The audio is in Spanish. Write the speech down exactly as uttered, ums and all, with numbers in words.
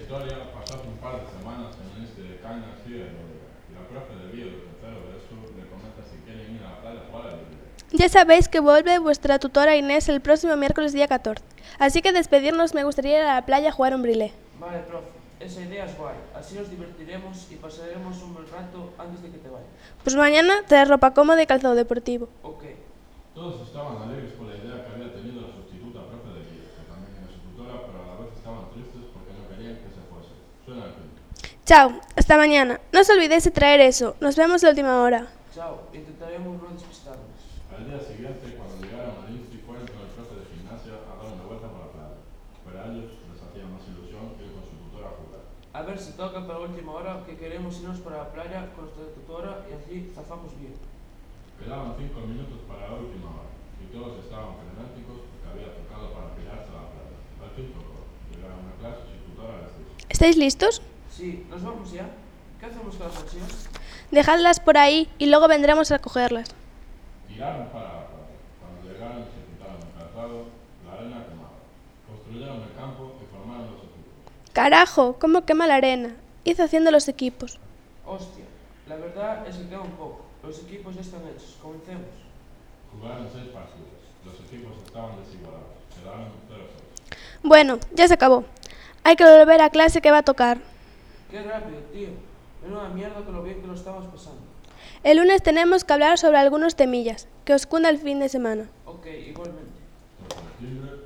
historia pasó hace un par de semanas en este de Cañas y de Rodríguez. Y la profe de bio del tercero de eso le comenta si quieren ir a la playa a jugar al libre. Ya sabéis que vuelve vuestra tutora Inés el próximo miércoles día catorce. Así que despedirnos me gustaría ir a la playa a jugar un brilé. Vale, profe, esa idea es guay. Así nos divertiremos y pasaremos un buen rato antes de que te vayas. Pues mañana traer ropa cómoda y calzado deportivo. Ok. Todos estaban alegres por la idea que había tenido la sustituta profe de bio, que también era su tutora, pero a la vez estaban tristes porque no querían que se fuese. Suena el fin. Chao, hasta mañana. No os olvidéis de traer eso. Nos vemos a última hora. Chao, intentaremos no despistarnos. Al día siguiente, cuando llegaron al Insti, fueron con el profe de gimnasia a dar una vuelta por la playa. Pero a ellos les hacía más ilusión ir con su tutora a jugar. A ver si toca para la última hora que queremos irnos para la playa con nuestra tutora y así zafamos bien. Quedaban cinco minutos para la última hora y todos estaban frenéticos porque había tocado para pirarse a la playa. Al fin tocó. Llegaron a clase y su tutora les dijo: ¿Estáis listos? Sí, ¿nos vamos ya? ¿Qué hacemos con las mochilas? Dejadlas por ahí y luego vendremos a recogerlas. Tiraron para la playa. Cuando llegaron y se quitaron el calzado, la arena quemaba. Construyeron el campo y formaron los equipos. Carajo, cómo quema la arena. Hizo haciendo los equipos. Hostia, la verdad es que queda un poco. Los equipos ya están hechos. Comencemos. Jugaron seis partidos. Los equipos estaban desigualados. Quedaron cero seis. Bueno, ya se acabó. Hay que volver a clase que va a tocar. Qué rápido, tío. Menuda mierda con lo bien que lo estamos pasando. El lunes tenemos que hablar sobre algunos temillas. Que os cunda el fin de semana. Ok, igualmente. Tras el timbre,